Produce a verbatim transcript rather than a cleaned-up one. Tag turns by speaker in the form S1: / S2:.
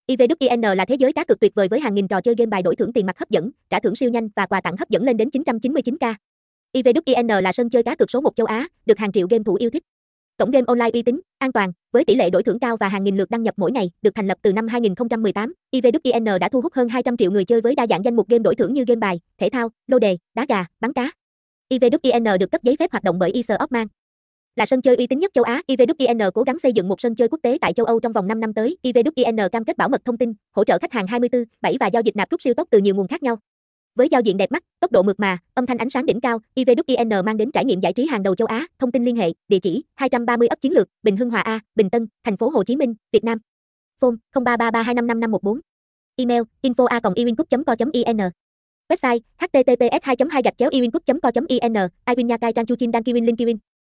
S1: i vê vê en là thế giới cá cược tuyệt vời với hàng nghìn trò chơi game bài đổi thưởng tiền mặt hấp dẫn, trả thưởng siêu nhanh và quà tặng hấp dẫn lên đến chín trăm chín mươi chín k. i vê vê en là sân chơi cá cược số một châu Á, được hàng triệu game thủ yêu thích. Cổng game online uy tín, an toàn, với tỷ lệ đổi thưởng cao và hàng nghìn lượt đăng nhập mỗi ngày, được thành lập từ năm hai nghìn không trăm mười tám, i vê vê en đã thu hút hơn hai trăm triệu người chơi với đa dạng danh mục game đổi thưởng như game bài, thể thao, lô đề, đá gà, bắn cá. i vê vê en được cấp giấy phép hoạt động bởi Isle of Man. Là sân chơi uy tín nhất châu Á, i vê vê en cố gắng xây dựng một sân chơi quốc tế tại châu Âu trong vòng năm năm tới. i vê vê en cam kết bảo mật thông tin, hỗ trợ khách hàng hai mươi bốn trên bảy và giao dịch nạp rút siêu tốc từ nhiều nguồn khác nhau. Với giao diện đẹp mắt, tốc độ mượt mà, âm thanh ánh sáng đỉnh cao, i vê vê en mang đến trải nghiệm giải trí hàng đầu châu Á. Thông tin liên hệ, địa chỉ hai trăm ba mươi ấp Chiến Lược, Bình Hưng Hòa A, Bình Tân, thành phố Hồ Chí Minh, Việt Nam. Phone không ba ba ba hai năm năm năm một bốn. Email info a còng iwincup chấm co chấm in. Website h t t p s hai chấm hai gạch chéo iwincup chấm co chấm in. Iwin Nha Cai Trang Chu Chin Dan Kiwin Linh Kiwin.